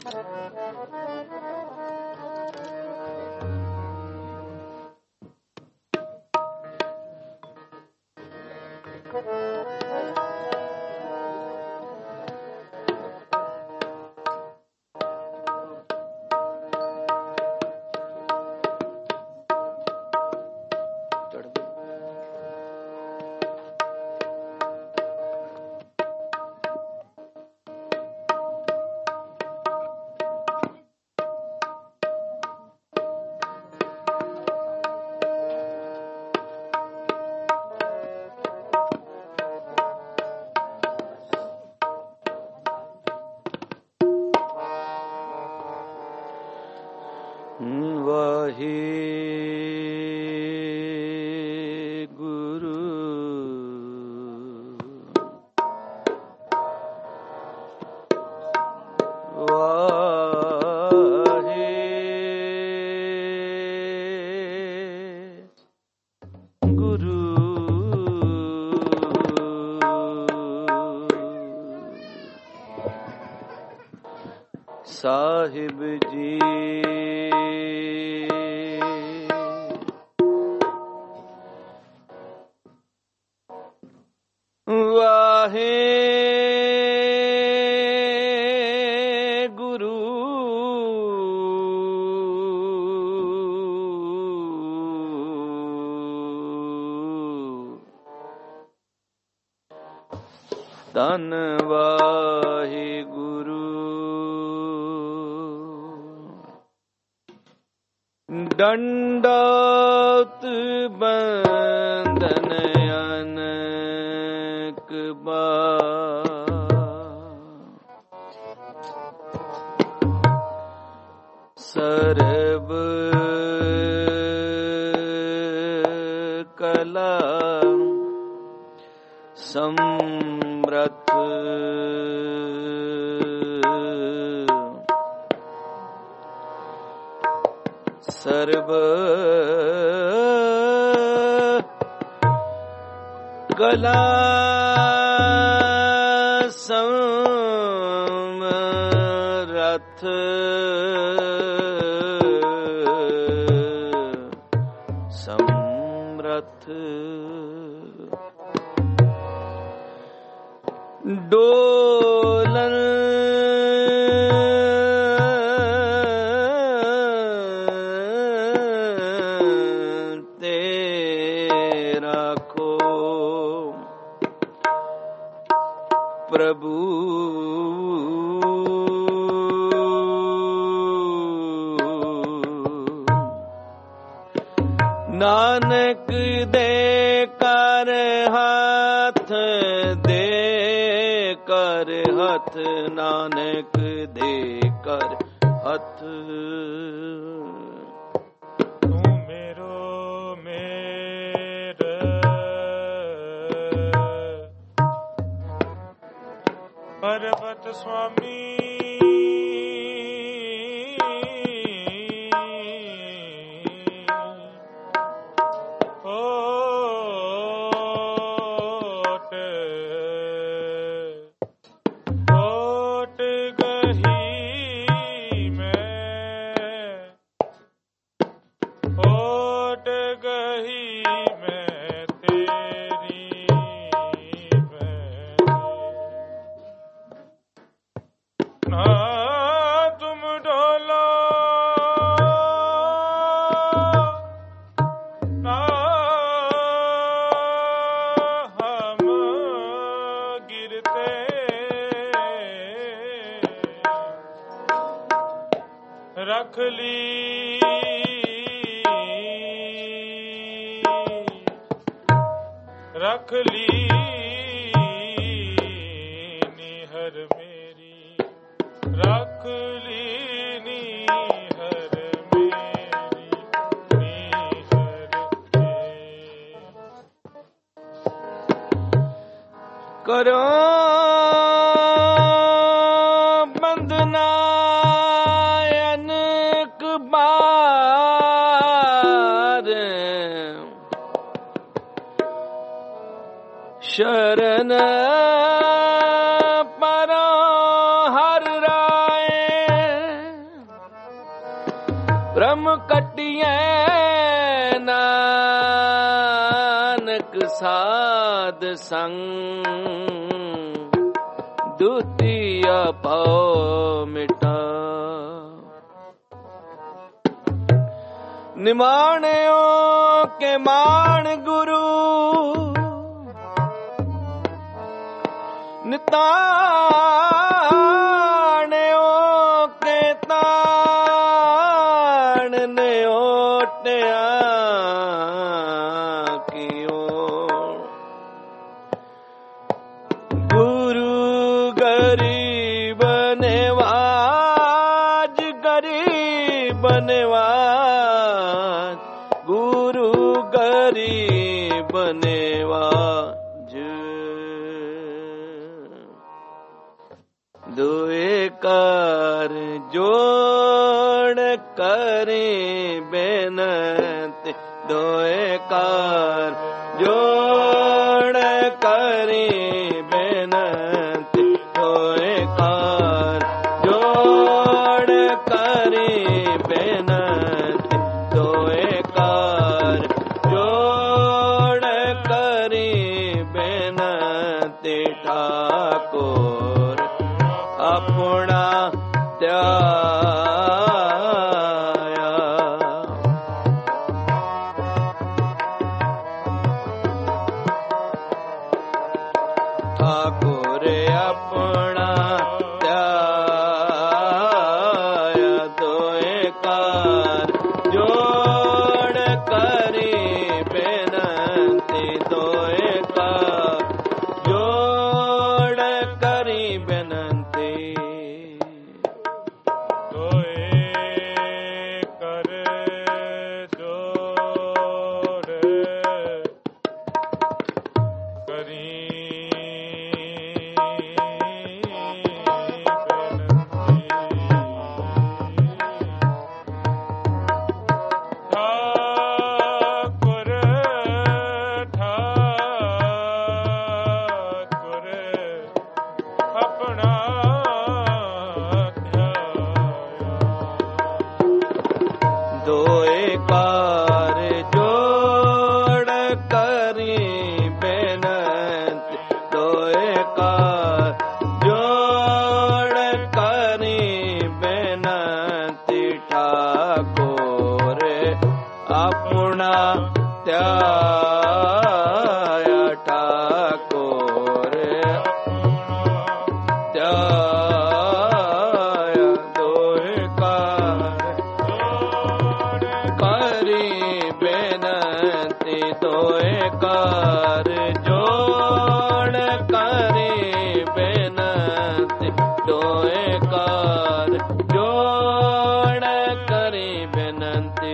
ਸਾਹਿਬ ਜੀ ਵਾਹਿਗੁਰੂ ਧੰਨ ਵਾਹਿਗੁਰੂ ਡੰਡਾਤ ਬੰਧਨ ਅਨਕ ਸਰਬ ਕਲਾ ਸਮਰਥ ਸਰਬ ਕਲਾ ਸਮਰਥ ਸਮਰਥ ਡੋਲਨ ਪ੍ਰਭੂ ਨਾਨਕ ਦੇ ਕਰ ਹੱਥ ਦੇ ਕਰ ਹੱਥ ਨਾਨਕ ਦੇ ਕਰ ਹੱਥ ਪਰਬਤ ਸੁਆਮੀ ਓਟ ਗਹੀ ਮੈਂ ਓਟ ਗਹੀ ਮੈਂ ਤੇਰੀ ਨਾ ਤੁਮ ਡੋਲੋ ਨਾ ਹਮ ਗਿਰਤੇ ਰੱਖ ਲੀ ਰੱਖ ਲੀ ਨਿਹਰ ਮੇਰੀ ਰੱਖ ਲੀ ਨਿਹਰ ਮੇਰੀ ਨਿਹਰ ਕਰੋ ਬੰਦਨਾ ਅਨਕ ਬਾਰ ਸ਼ਰਨ ਪਰੋ ਹਰ ਰਾਏ ਕਰੀਐ ਨਾਨਕ ਸਾਧ ਸੰਗ ਦੁਤੀਆ ਪਾਉ ਮਿਟਾ ਨਿਮਾਣਿਓ ਕੇ ਮਾਣ ਗੁਰੂ ਨਿਤਾਣਿਓ ਕੇ ਤਾਣ ਨੇ ਓਟਿਆ ਕੀਓ ਗੁਰੂ ਗਰੀਬ ਨਿਵਾਜ ਗਰੀਬ ਨਿਵਾਜ ਗੁਰੂ ਗਰੀਬ ਨਿਵਾਜ ਦੁਏ ਕਰ ਜੋੜ ਕਰੇ ਬੇਨਤੀ ਦੁਏ ਕਰ ਜੋੜ ਕਰੇ ਬੇਨਤੀ ਦੁਏ ਕਰ ਜੋੜ ਕਰੇ ਬੇਨਤੀ ਦੁਏ ਕਰ ਜੋੜ ਕਰੇ ਬੇਨਤੀ ਠਾਕੁਰ ਆਪਣਾ ਧਿਆਇਆ ਠਾਕੁਰ ਆਪਣਾ ਧਿਆਇਆ ਦੋਏ ਕਾਰ ਜੋੜ ਕਰੀ ਬੇਨਤੀ ਦੋਏ ਕਾਰ ਜੋੜ ਕਰੀ ਬੇਨਤੀ ਦੋਏ ਕਾਰ ਜੋੜ ਕਰੀ ਬੇਨਤੀ ਦੋਏ ਕਾਰ ਜੋੜ ਕਰੀ ਬੇਨਤੀ ਠਾਕੁਰ ਆਪਣਾ ਧਿਆਇਆ ਠਾਕੁਰ ਧਿਆਇਆ ਦੋਏ ਕਾਰ ਕਰੀ ਬੇਨਤੀ ਦੋਏ ਕਾਰ ਜੋੜ ਕਰੀ ਬੇਨਤੀ ਦੋਏ ਕਾਰ ਜੋੜ ਕਰੀ ਬੇਨਤੀ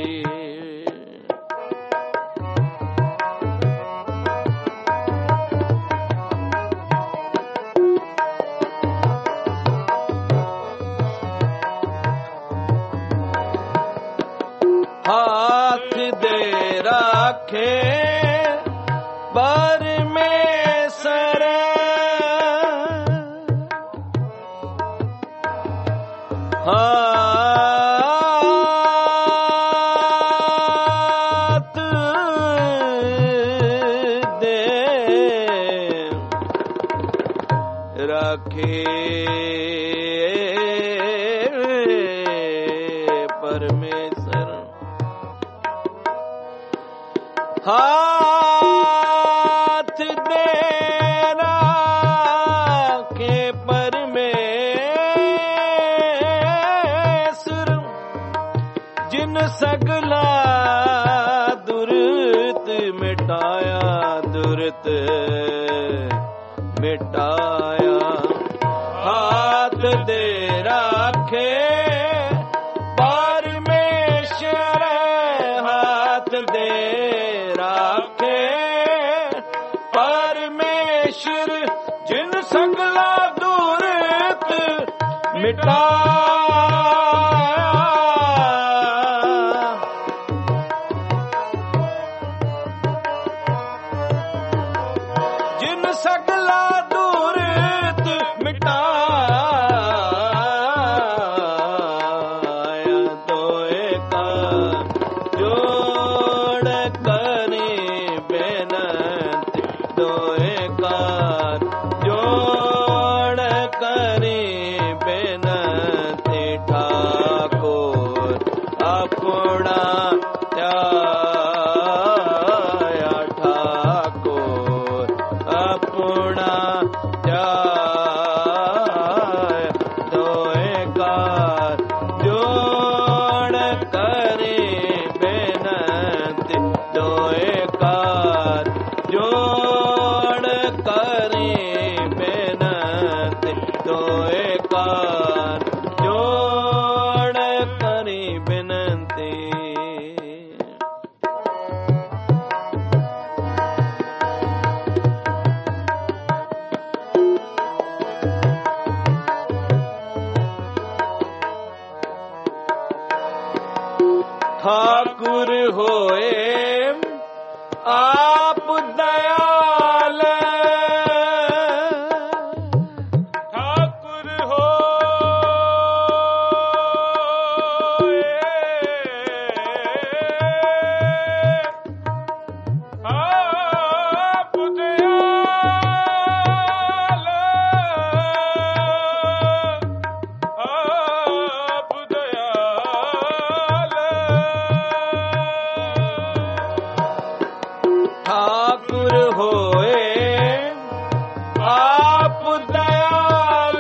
हाथ दे राखे परमेश्वर हाथ दे राखे परमेश्वर हाथ दे राखे परमेश्वर जिन सगला दुर्त मिटाया दुर्त मिटाया हाथ दे राखे परमेश्वर हाथ दे राखे परमेश्वर जिन सगला दुर्त मिटाया जिन सगला दुर्त मिटाया दोए का ठाकुर होए आप दयाल,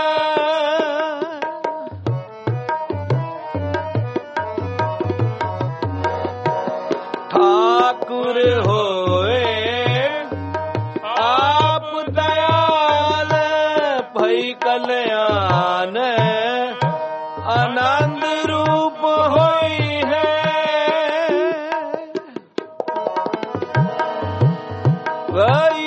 ठाकुर होए आप दयाल, भई कल्याण आनंद रूप होई है, भई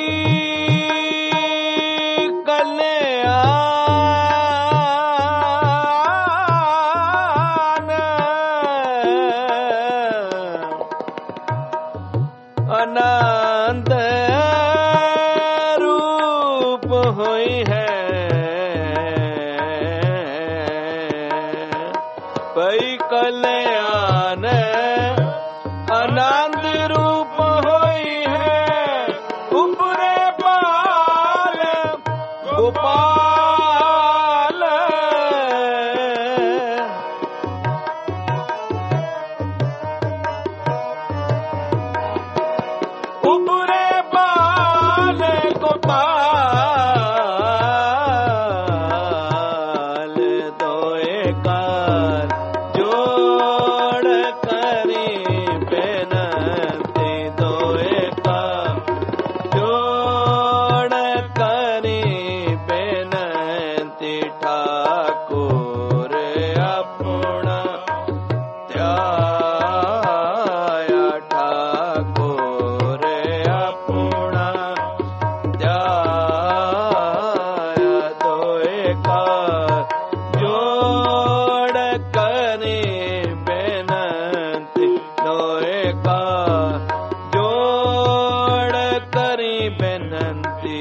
कल्याण आनंद रूप होई है, भई कल्याण आनंद रूप होई है, उपरे बाल गोपाल, उपरे बाल गोपाल, दोए कार जोड़ करी बेनती, दोए कार जोड़ करी बेनती, ठाकुर अपना ध्याया, ठाकुर अपना ध्याया, दोए कार जोड़ करी बेनती, दोए कार जोड़ करी बेनती।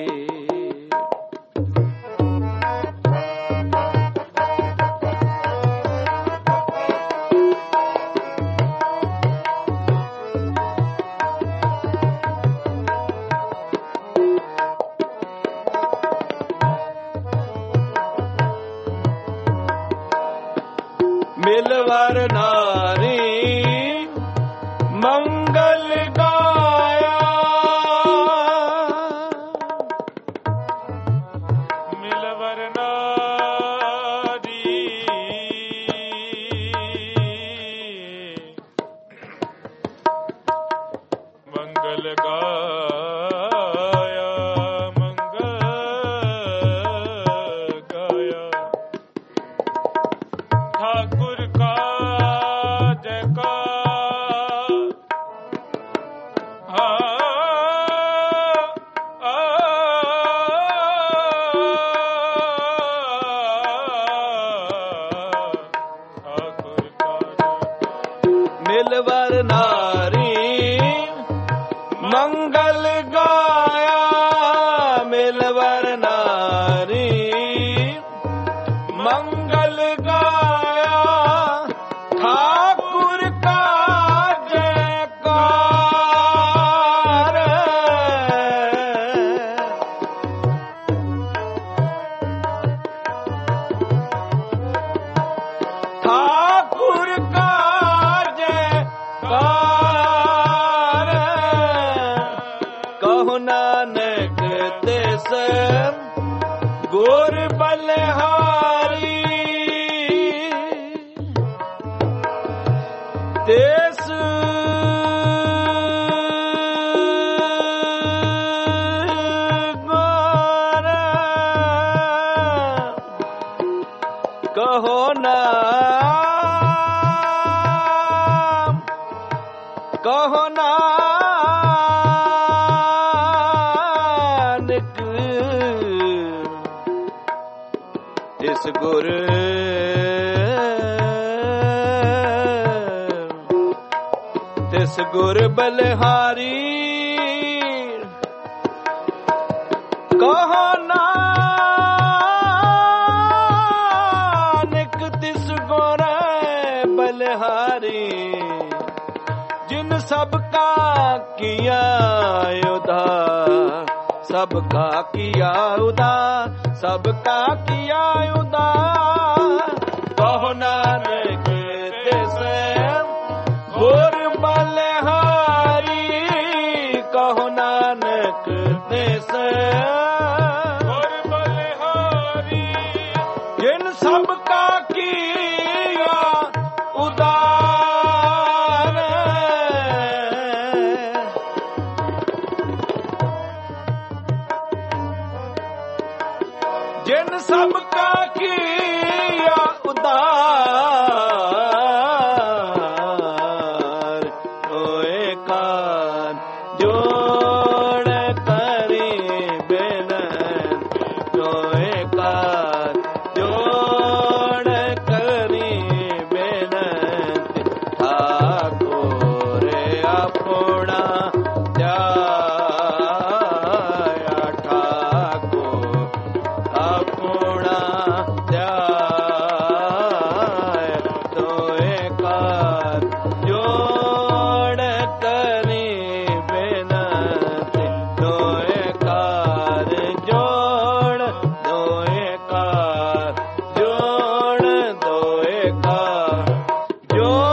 मिलवर नारी मंगल गाया, मिलवर नारी मंगल गाया, मंगल गाया, ठाकुर का जयकार, ठाकुर का मिलवर नारी मंगल गाया, मिलवर नारी मंगल गाया, ठाकुर का जयकार, ठाकुर का जयकार, कहो नानक तिस गोर बलिहारी, तिस गोर, कहो नाम, कहो नानक, तिस गुर तिस गुर बलिहारी, कहो नानक तिस गुर बलिहारी, जिन सबका किया उधार, सबका किया उधार, सबका किया उधार, कहो नानक तिस गुर बलिहारी, जिन सबका किया उदार, होए कार जोड़ करी बेनती, होए कार जोड़ करी बेनती, ठाकुर अपना ध्याया, ठाकुर अपना ध्याया, तोए कार जोड़ करी बेनती, तोए कार जोड़, तोए कार जोड़, तोए कार जोड़।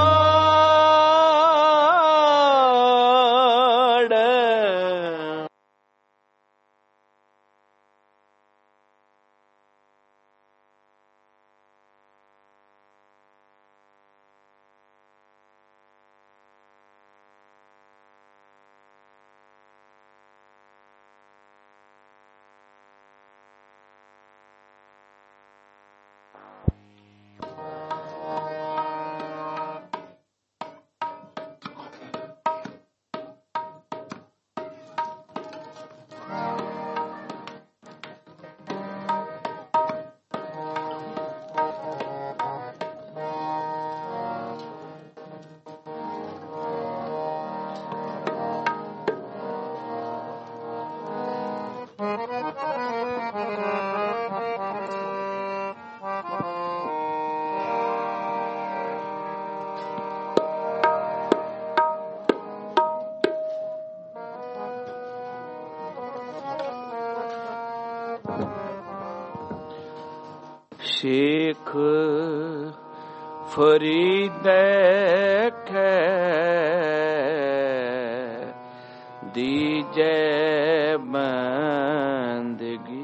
शेख फरीद खे दीजे बंदगी,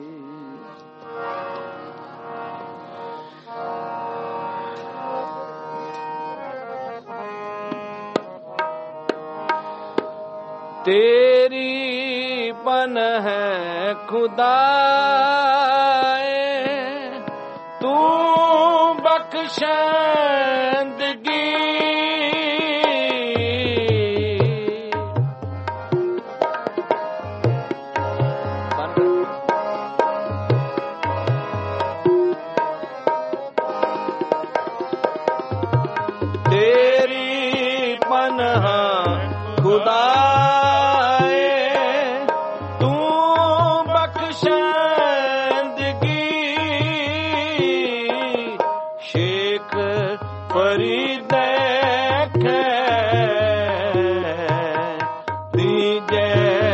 तेरी बन है खुदाए, तू बख्शंदगी, तेरी पनाह खुदाए, तू बख्शंदगी, शेख फरीद खे दीजे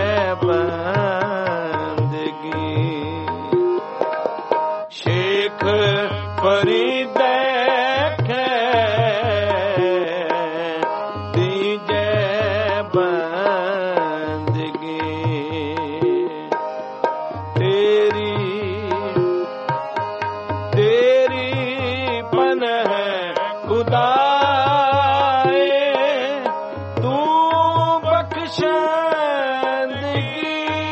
बंदगी, शेख फरीद खे दीजे बंदगी, तेरी तेरी बन है खुदाए, तू बख्शंदगी,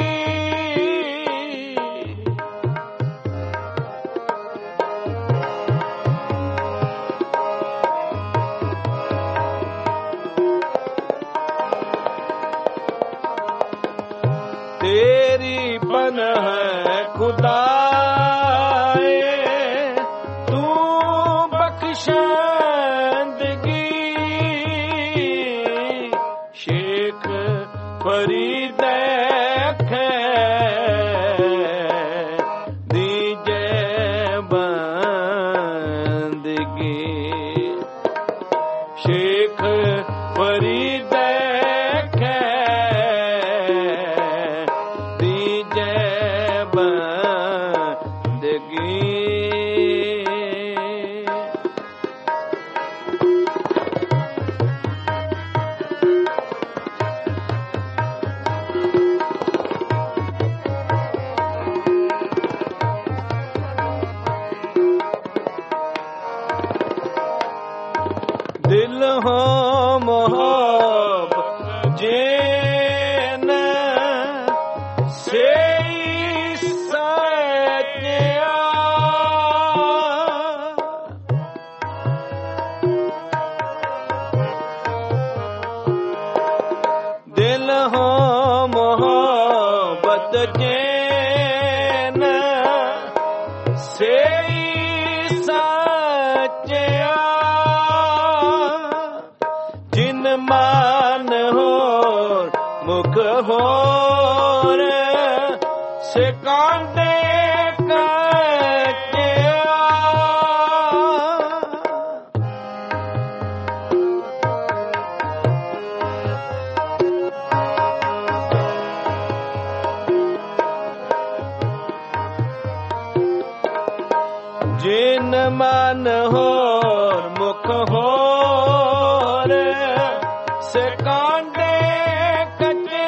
तेरी बन है खुदाए, तू बख्शंदगी, शेख फरीद खे दीजे बंदगी, शेख फरीद खे दीजे बंदगी। दिल हो मोहब्बत जेन से सच्चा दिल हो मोहब्बत जैन से सच्चा जिन मान हो मुख हो से कांटे जिन मन हो मुख हो से कांटे कचे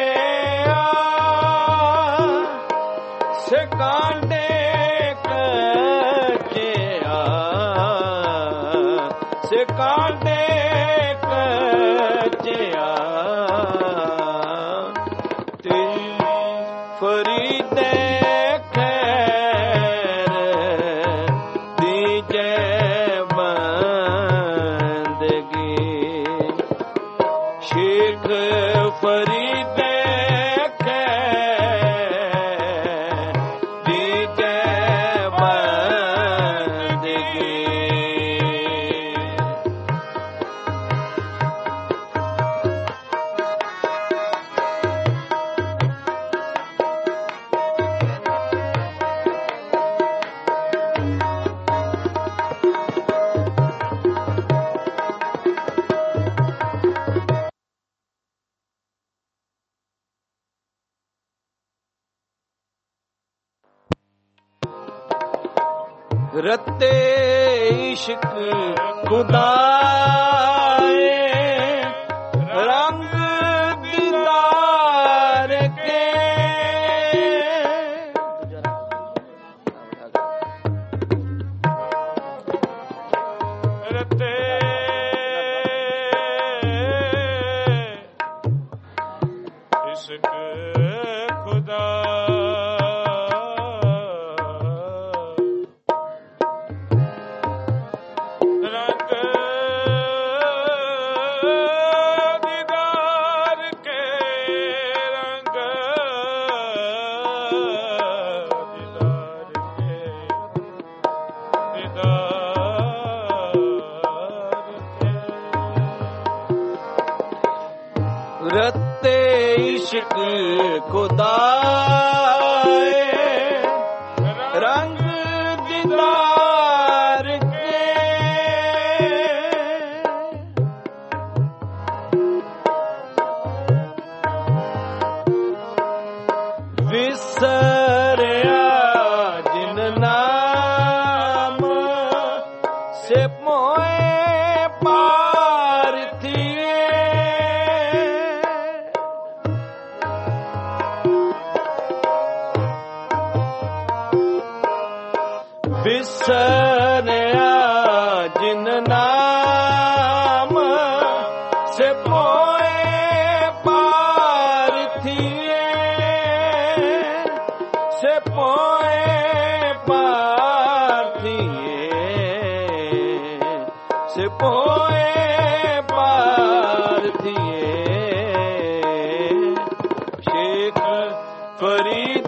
से कांटे कचे से कांटे कचे फरीदे रत्ते इश्क खुदाए रंग दीदार के रत्ते इश्क खुदा रत्ते इश्क खुदाए रंग दीदार के विसरिया जिन नाम से मोए पार थिए बिसरिया जिन नाम से मोए पार थिए से मोए पार थिए से मोए पार थिए शेख फरीद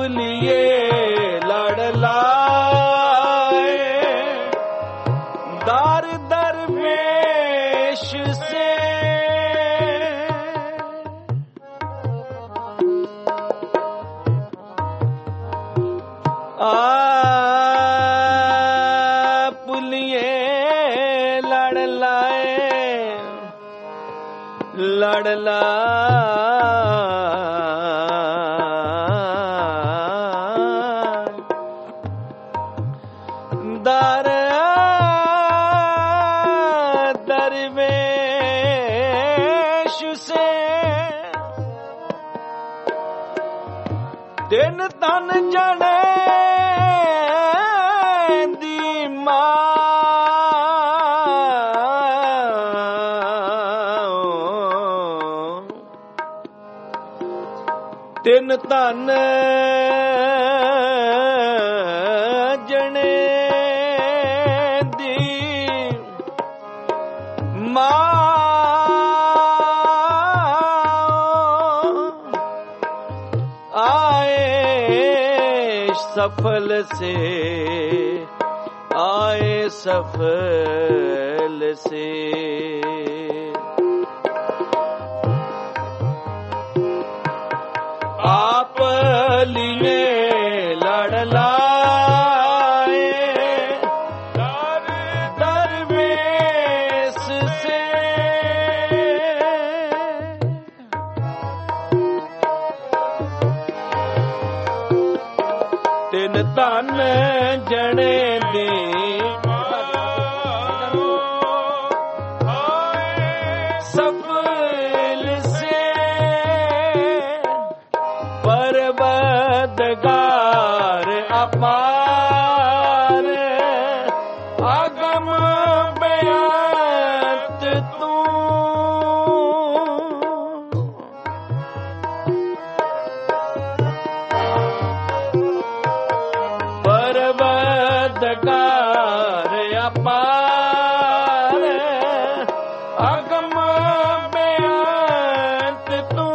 लिए लड़ लाए, दार दरवेश से आप लिए लड़ लाए, लड़ लाए, दार दरवेश से दिन तन जने दी मां, दिन तन जने दी मां, सफल से आए, सफल से आप लिए लड़ लाए, दरवेश से तिन तन जने दी सफल से परवदगार अपार, अगम बेअंत तू, परवदगार अपार, अगम बेअंत तू,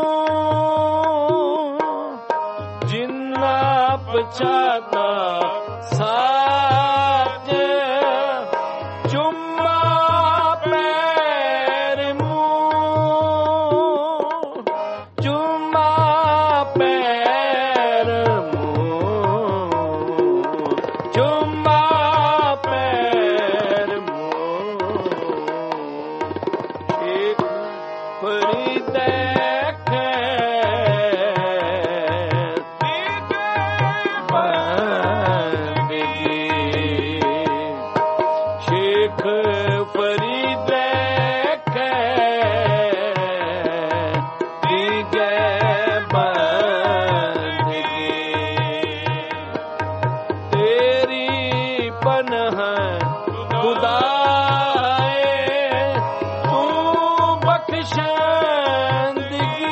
जिन्ना पछाता साच, चुम्मा पैर मुंह, चुम्मा पैर मुंह, चुम्मा पैर मुंह, एक फरीद शेख फरीद दीजे बंदगी, तेरी पनाह खुदाए, तू बख्शंदगी,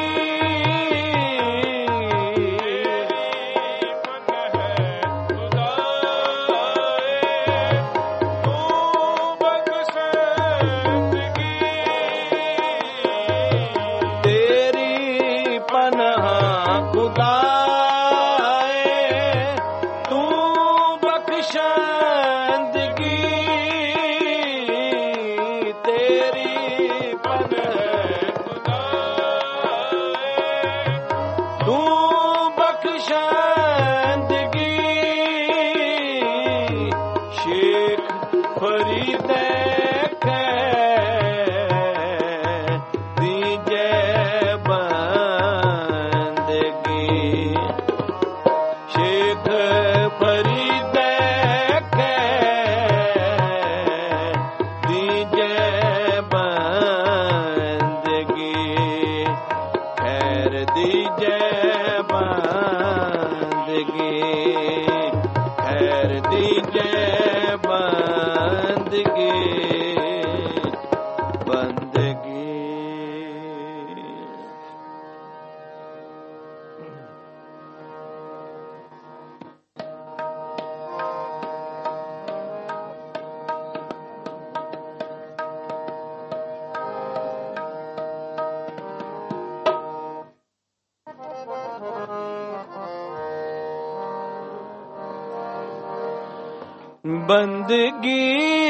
ਬੰਦਗੀ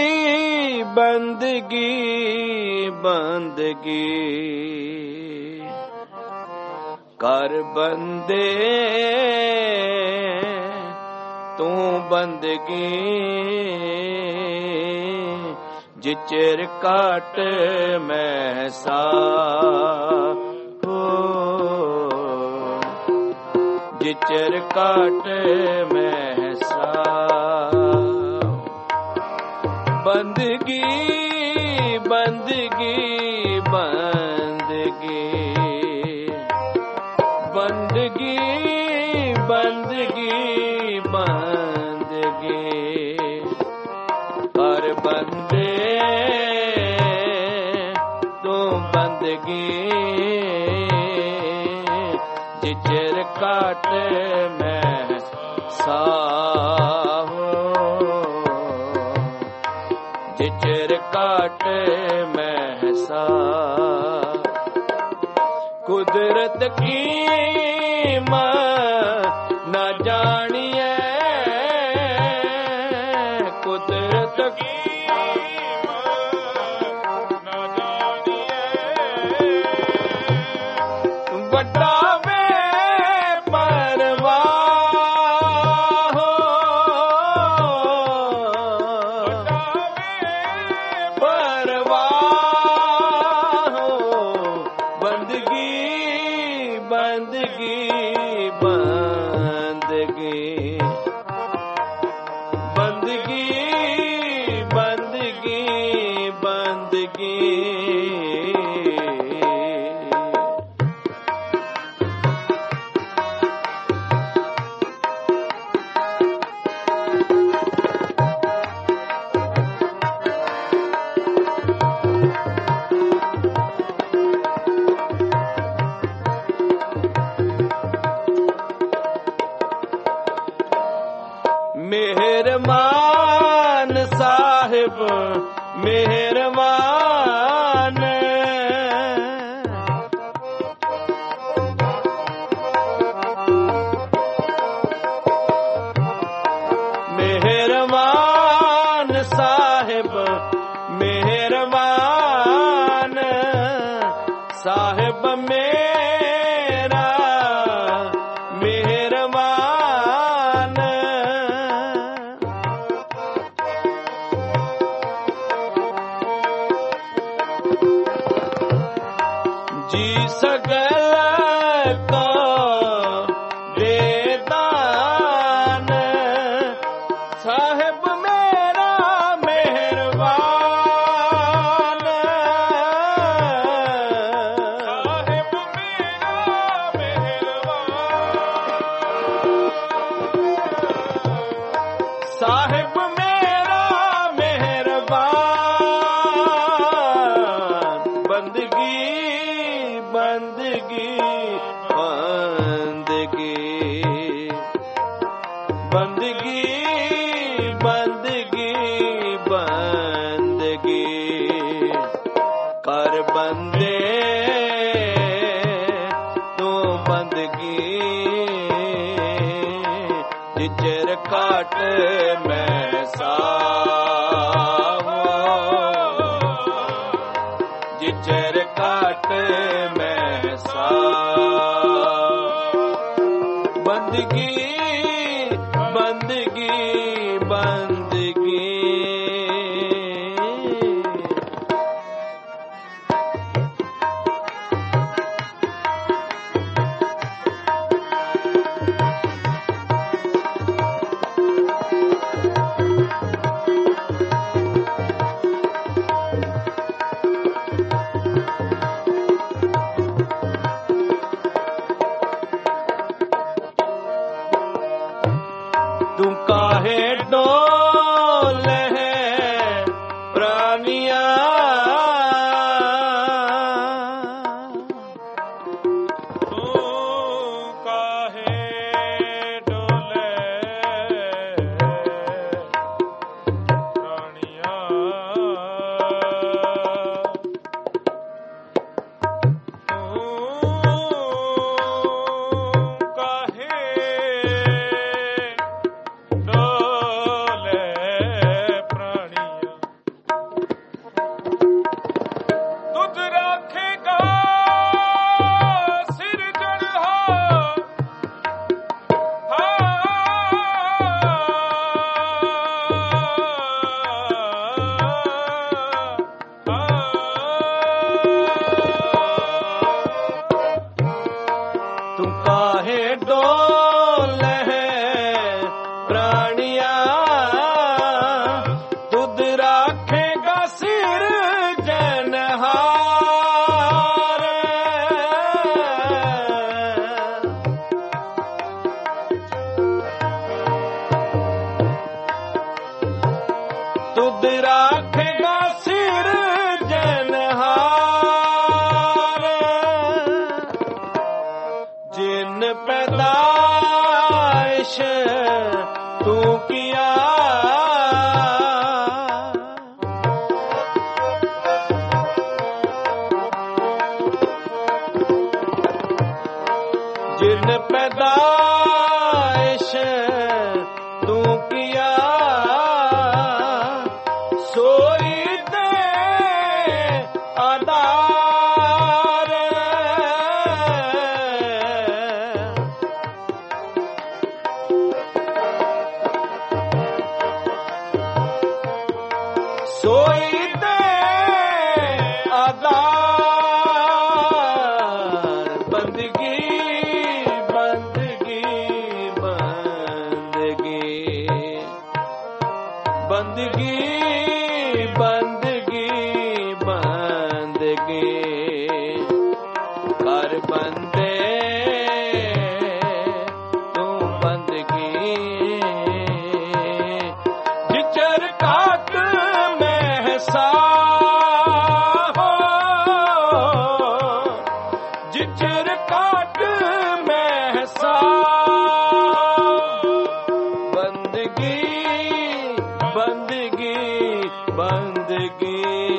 ਬੰਦਗੀ ਬੰਦਗੀ ਕਰ ਬੰਦੇ ਤੂੰ ਬੰਦਗੀ ਜਿਚਰ ਕਾਟ ਮੈਂ ਸਾ ਜਿਚਰ ਕਾਟ ਮੈਂ ਸਾ ਬੰਦਗੀ ਬੰਦਗੀ ਬੰਦਗੀ ਬੰਦਗੀ ਬੰਦਗੀ ਬੰਦਗੀ ਹਰ ਬੰਦੇ ਤੂੰ ਬੰਦਗੀ ਜਿਚਰ ਕਾਟ ਮੈਂ ਸਾਹੋ ਜਿਚਰ ਕਾਟ ਮੈਂ ਸਾ ਕੁਦਰਤ ਕੀ ਨਾ ਜਾਣੀਐ ਕੁਦਰਤ ਕੀ ਨਾ ਜਾਣੀਐ ਵੱਡਾ ਮਿਹਰਮਾਨ ਸਾਹਿਬ ਮਿਹਰਮਾਨ ਮਿਹਰਮਾਨ ਸਾਹਿਬ ਮਿਹਰਮਾਨ ਸਾਹਿਬ ਮੇਰਾ ਮਿਹਰਮਾਨ ਜੀ ਸਗਲ ਕੋ ਦੇ ਦਾਨ ਸਾਹਿਬ ਮੇਰਾ ਮਿਹਰਬਾਨ ਸਾਹਿਬ ਮੇਰਾ ਮਿਹਰਬਾਨ ਸਾਹਿਬ ਮੇਰਾ ਮਿਹਰਬਾਨ ਬੰਦਗੀ ਬੰਦਗੀ ਬੰਦਗੀ ਬੰਦਗੀ ਬੰਦਗੀ ਕਰ ਬੰਦੇ ਤੂੰ ਬੰਦਗੀ ਜਿਚਰ ਕਾਟ ਮੈਂ ਸਾਵੋ ਜਿਚਰ ਕਾਟ ਮੈਂ ਸਾ ਬੰਦਗੀ ਬੰਦਗੀ ਬੰਦਗੀ ਤੂੰ ਕਾਹੇ ਡੋਲੇ ਪ੍ਰਾਨੀਆਂ ਤੂੰ ਕਾਹੇ ਡੋਲੇ ਪ੍ਰਾਨੀਆਂ ਤੂੰ ਕਾਹੇ सोई दे आधार सोई दे आधार बंदगी बंदगी बंदगी बंदगी बंदगी कर बंदे तू बंदगी जिचर काट में सा हो जिचर काट में सा बंदगी बंदगी बंदगी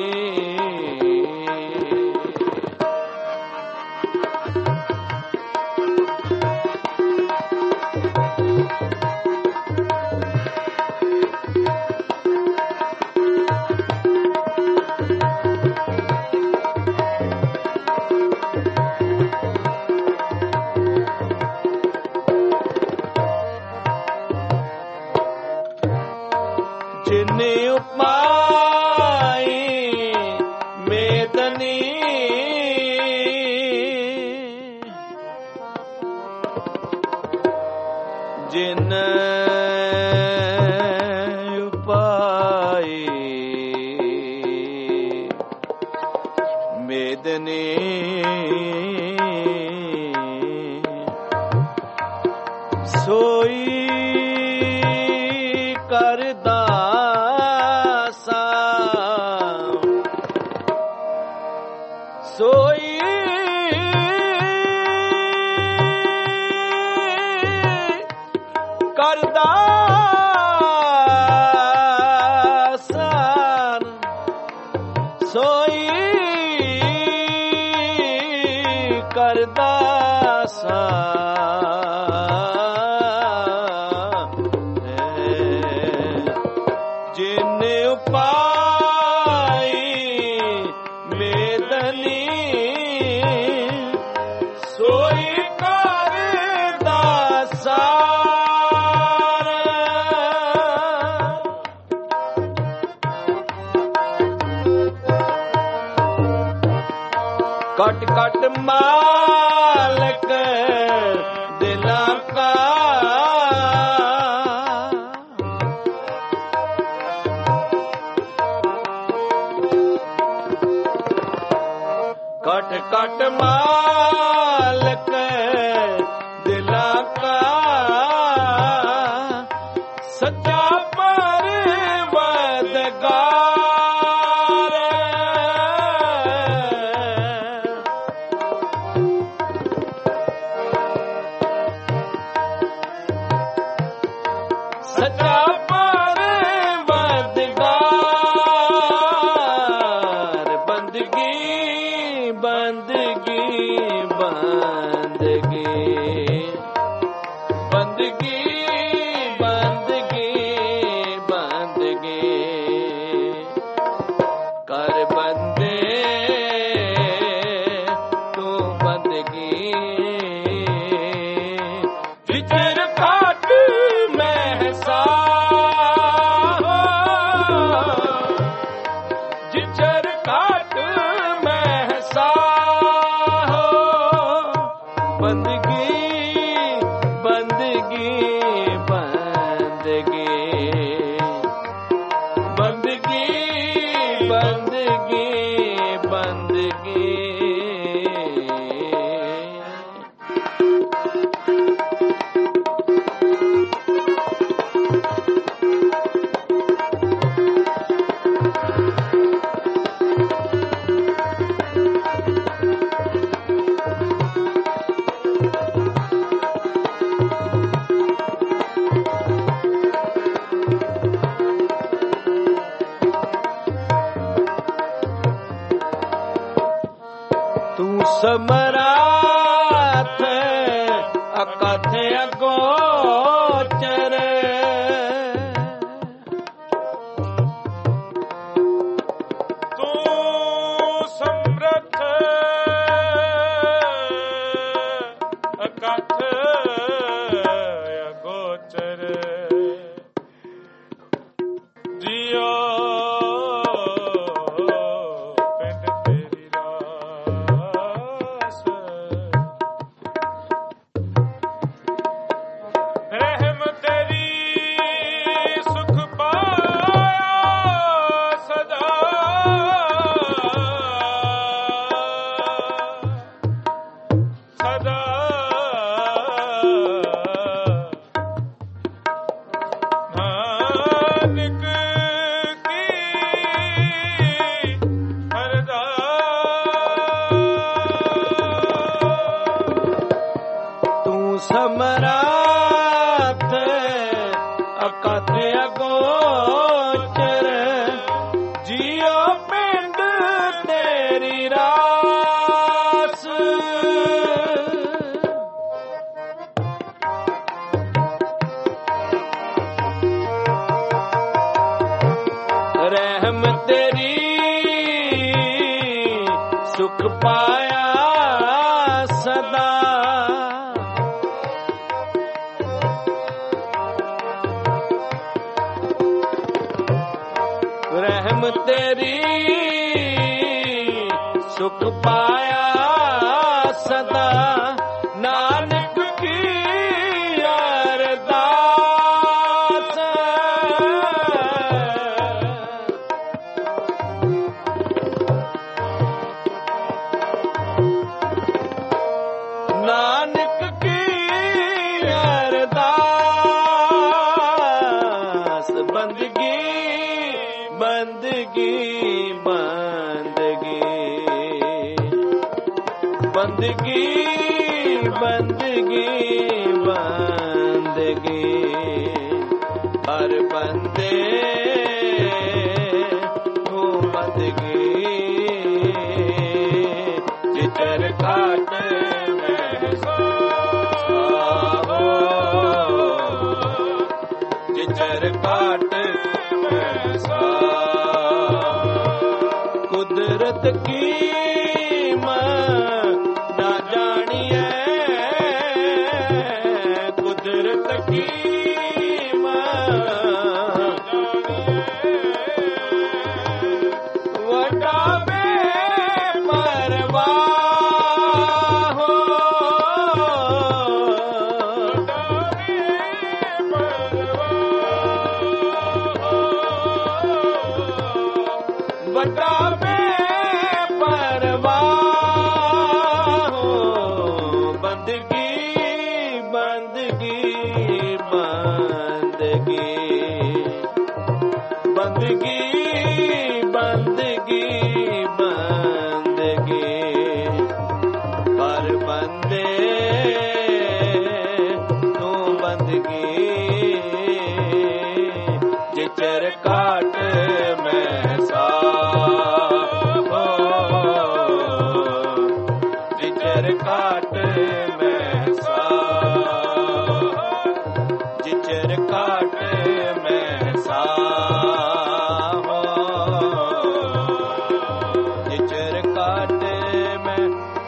जिने उपाई मेदनी जिन उपाई मेदनी सोई करदा सोई करदा सान सोई करदा सान जिने उपाई मेदनी सोई करदा सार कट कट मालक दिला का कट कट मालक दिला का सच्चा परवरदिगार सच्चा परवरदिगार बंदगी बंदगी बंदगी बंदगी बंदगी बंदगी कर बंदे तू बंदगी जिचर काट में सा जिचर काट में सा बंदगी बंदगी बंदगी बंदगी बंदगी बंदगी तू समराथ अकथ अगोचर ਸਮਰਾਥ ਅਕਥ ਅਗੋਚਰ ਜਿਉ ਪਿੰਡ ਤੇਰੀ ਰਾਸ ਰਹਿਮ ਤੇਰੀ ਸੁਖ ਪਾਇਆ ਸਦਾ रहम तेरी सुख पाया सदा नानक की अरदास नानक की अरदास बंदगी बंदगी बंदगी बंदगी बंदगी बंदगी हर बंदे हो बंदगी जितर घाट में साहो जितर घाट कुदरत की ना जानिए कुदरत की वडा परवाह हो वडा बंदगी बंदगी बंदगी हर बंदे तू बंदगी जिचर काट में साहो जिचर काट में साहो जिचर काट में साहो जिचर काट में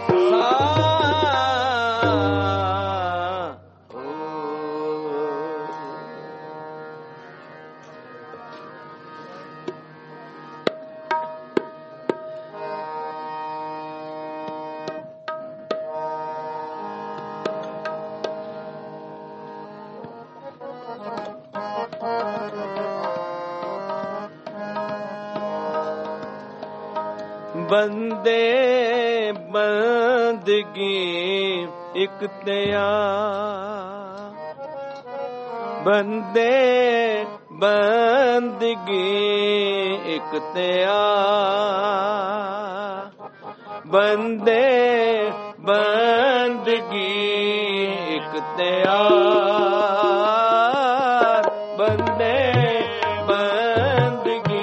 बंदे बंदगी इख्तियार बंदे बंदगी इख्तियार बंदे बंदगी इख्तियार बंदे बंदगी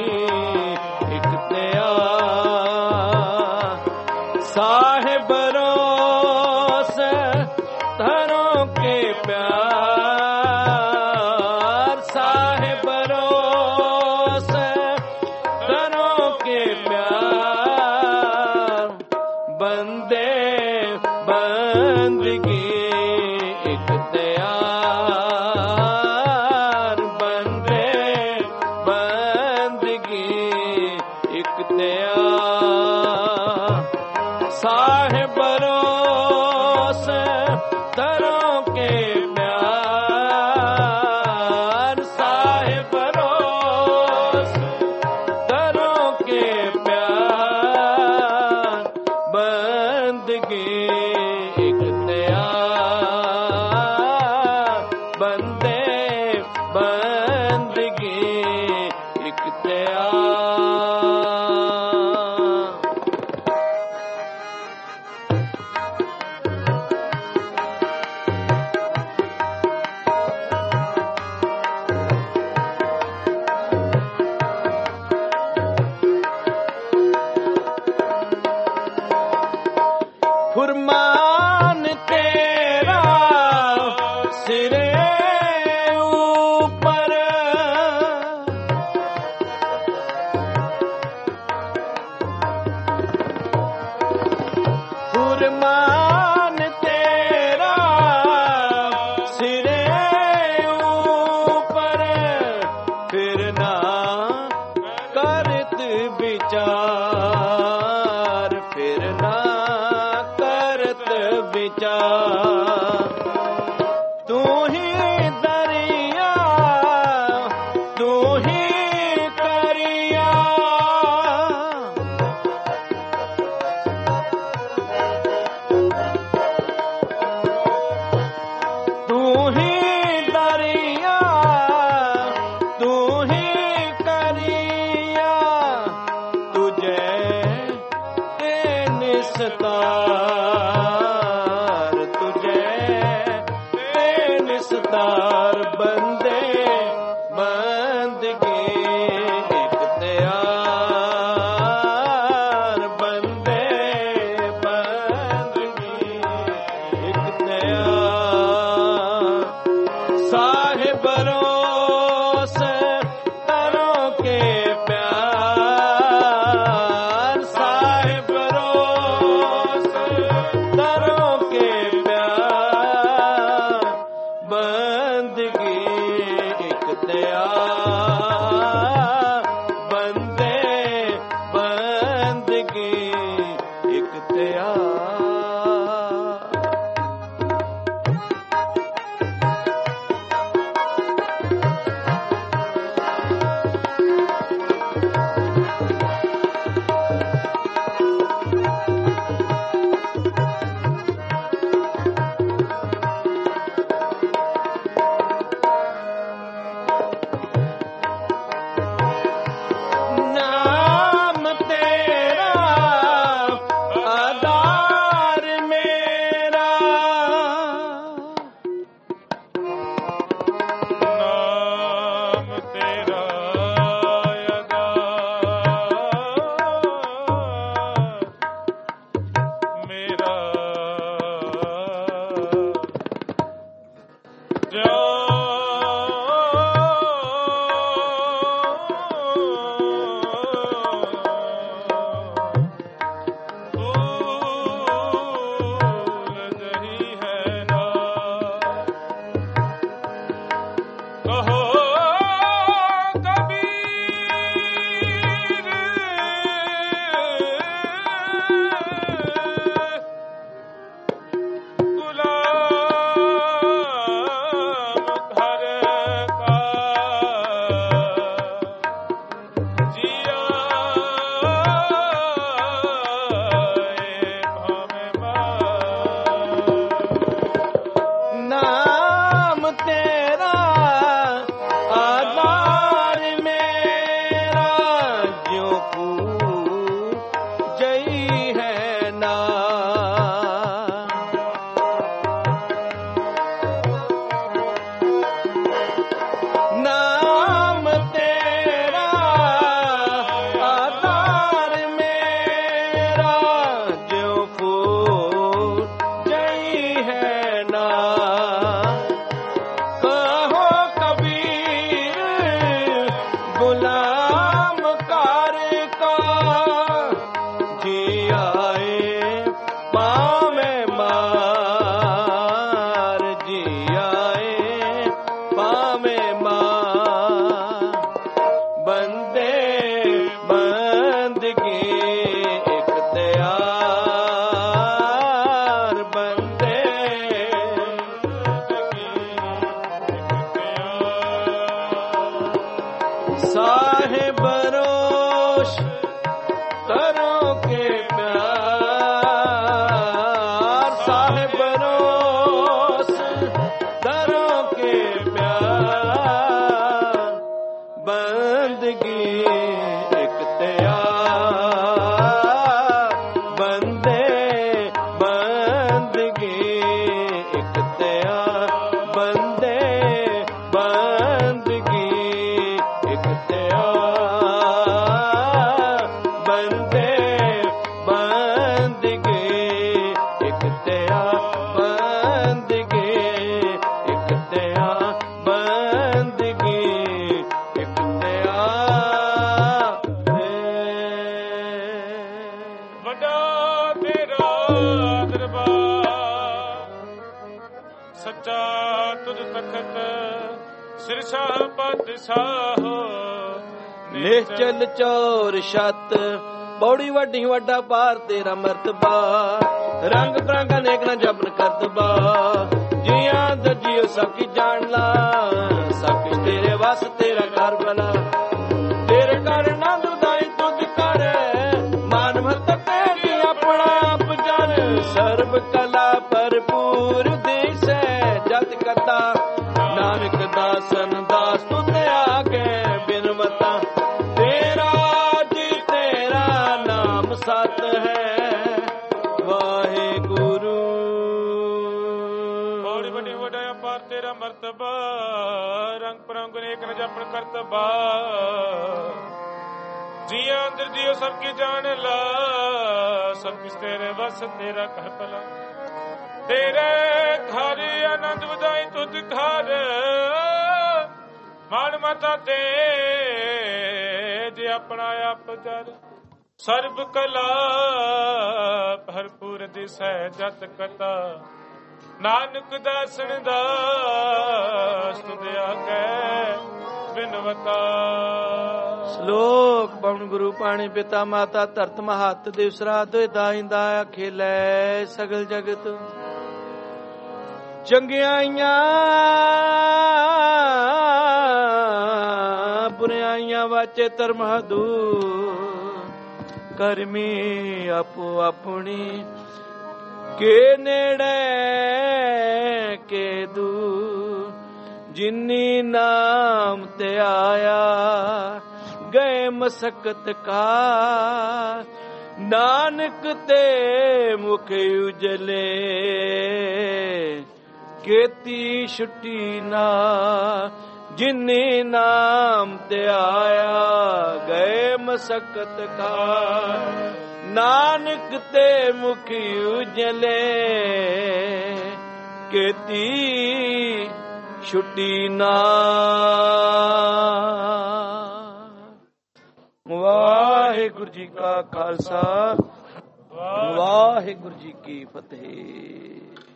इख्तियार साहिब रोस धरों के प्यार साहिब रोस धरों के प्यार बंदे बंदगी इख्तियार बंदे बंदगी इख्तियार साहिब रोस धरों के प्यार साहिब रोस धरों के प्यार बंदगी इख्तियार बंदे बंदगी इख्तियार फुरमान तेरा सिरे ऊपर, फुरमान तेरा सिरे ऊपर, फिर ना करत विचार, फिर ना करत विचार। तू ही दरिया, तू ही करिया, तू ही दरिया, तू ही करिया, तुझे निस्तार, तुझे निस्तार। बंदे बंदगी इख्तियार, बंदे बंदगी इख्तियार। साहिब रोस तरों के प्यार, साहिब रोस तरों के प्यार, बंदगी इख्तियार, बंदे बंदगी इख्तियार। नाम तेरा आधार मेरा, नाम तेरा आधार मेरा, नाम तेरा आधार मेरा, ज्यों जई है ना। नाम तेरा आधार मेरा, ज्यों जई है ना। कहो कबीर गुलाम कार का, जी आए पावे मार, जी आए पावे मार। बंदे बंदगी इख्तियार, बंदे साहिब रोश तरों के प्यार, साहिब रोश तरों के प्यार, बंदगी इख्तियार। ਸਿਰਸ਼ਾਹ ਪਾਤਸ਼ਾਹੋ ਨਿਸ਼ਚਲ ਚੋਰ ਛਤ ਬੌੜੀ ਵੱਡੀ ਵੱਡਾ ਪਾਰ ਤੇਰਾ ਮਰਤਬਾ ਰੰਗ ਬਰੰਗ ਅਨੇਕ ਨਾ ਜਬਨ ਕਰਤਬਾ ਜੀਆਂ ਦਾ ਜੀਓ ਸਭ ਕੀ ਜਾਣ ਲਾ ਸਭ ਕੁਛ ਤੇਰੇ ਵਸ ਤੇਰਾ ਘਰ ਬਲਾ ਤੇਰੇ ਘਰ ਨੰਦ ਉਦਾਈ ਤੁਧ ਕਰ ਮਾਨ ਮਹਤ ਤੇ ਆਪਣਾ ਆਪ ਜਨ ਸਰਬ ਕਲਾ ਭਰਪੂਰ ਦਿਸੈ ਜਤ ਕਤਾ ਨਾਨਕ ਦਾਸਨ ਦਾਸ ਤੁਧ ਆਗੇ ਬਿਨਵਤਾ ਤੇਰਾ ਜੀ ਤੇਰਾ ਨਾਮ ਸਤ ਹੈ ਵਾਹਿਗੁਰੂ ਬੜੀ ਵੱਡੀ ਵਡਿਆ ਪਾਰ ਤੇਰਾ ਮਰਤਬਾ ਰੰਗ ਪਰੰਗ ਅਨੇਕ ਨ ਜਪਨ ਕਰਤਬਾ ਜੀਆਂ ਅੰਦਰ ਜੀਓ ਸਭ ਕੀ ਜਾਣ ਲਾ ਸਭ ਕਿਸ ਤੇਰੇ ਵਸ ਤੇਰਾ ਘਰ ਭਲਾ ਤੇਰੇ ਘਰ ਆਨੰਦ ਵਧਾਈ ਤੁਧ ਘਰ ਮਾਨ ਮਤਾ ਤੇ ਜੇ ਆਪਣਾ ਆਪ ਜਰ ਸਰਬ ਕਲਾ ਭਰਪੂਰ ਦਿਸੈ ਜਤ ਕਤਾ ਨਾਨਕ ਦਾਸਨ ਦਾਸ ਤੁਧ ਆਗੇ ਬਿਨਵਤਾ ਸ਼ਲੋਕ ਪਵਨ ਗੁਰੂ ਪਾਣੀ ਪਿਤਾ ਮਾਤਾ ਧਰਤ ਮਹੱਤ ਦਿਵਸਰਾ ਦੋਇ ਦਾਇੰਦਾ ਅਖੇਲੇ ਸਗਲ ਜਗਤ ਚੰਗਿਆਈਆਂ ਬੁਰਾਈਆਂ ਵਾਚੇ ਧਰਮ ਹਦੂ ਕਰਮੀ ਆਪੋ ਆਪਣੀ ਕੇ ਨੇੜੇ ਕੇ ਦੂ ਜਿਨੀ ਨਾਮ ਤੇ ਆਇਆ ਗਏ ਮਸਕਤ ਕਾ ਨਾਨਕ ਤੇ ਮੁਖ ਉਜਲੇ ਕੀਤੀ ਛੁੱਟੀ ਨਾ ਜਿਨੇ ਨਾਮ ਤੇ ਆਇਆ ਗਏ ਮਸਕਤ ਕਾ ਨਾਨਕ ਤੇ ਮੁਖ ਉਜਲੇ ਕੀਤੀ ਛੁੱਟੀ ਨਾ ਵਾਹਿਗੁਰੂ ਜੀ ਕਾ ਖਾਲਸਾ ਵਾਹਿਗੁਰੂ ਜੀ ਕੀ ਫਤਿਹ।